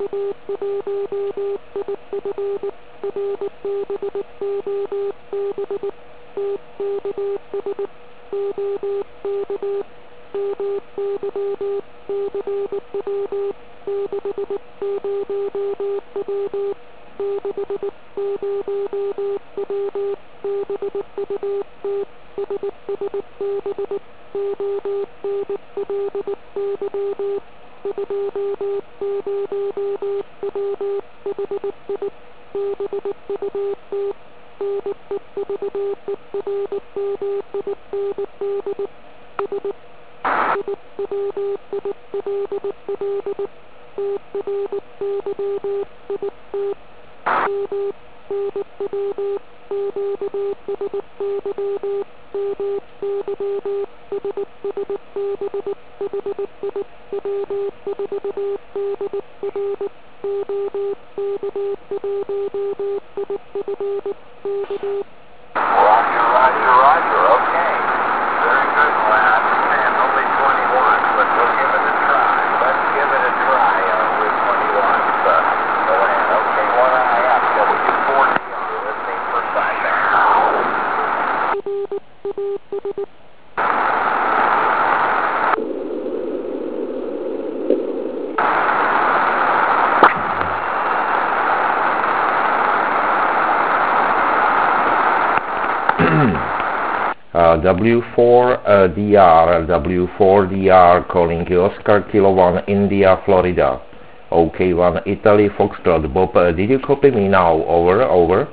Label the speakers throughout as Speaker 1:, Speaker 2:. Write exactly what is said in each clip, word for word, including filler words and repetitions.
Speaker 1: Uh, W four uh, D R, W four D R calling Oscar Kilo one India, Florida. OK one Italy, Foxtrot. Bob, uh, did you copy me now? Over, over.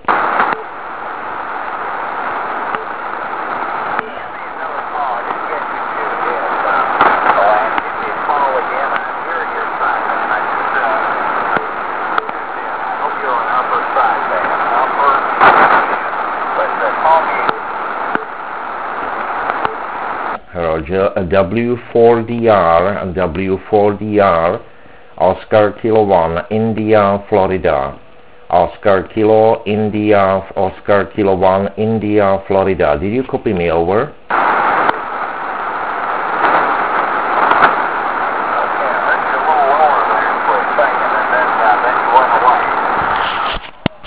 Speaker 1: Roger, W four D R, W four D R, Oscar Kilo one, India, Florida. Oscar Kilo, India, Oscar Kilo one, India, Florida. Did you copy me over?